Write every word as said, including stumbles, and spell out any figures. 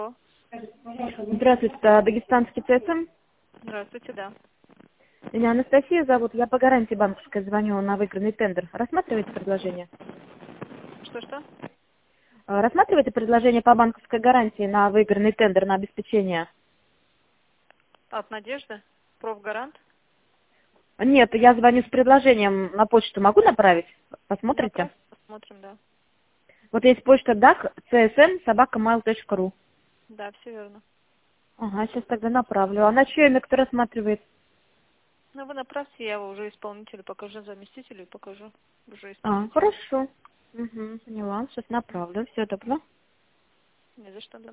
Здравствуйте, это Дагестанский ЦСМ. Здравствуйте, да. Меня Анастасия зовут. Я по гарантии банковской звоню на выигранный тендер. Рассматриваете предложение? Что-что? А, Рассматриваете предложение по банковской гарантии на выигранный тендер на обеспечение? От Надежды? Профгарант? Нет, я звоню с предложением на почту. Могу направить? Посмотрите? Направь, посмотрим, да. Вот есть почта даг цсм собака mail точка ру. Да, все верно. Ага, сейчас тогда направлю. А на чье имя кто рассматривает? Ну, вы направьте, я его уже исполнителю покажу, заместителю покажу уже А, исполнителю. хорошо. Угу, поняла. Сейчас направлю. Все, добро. Не за что, да.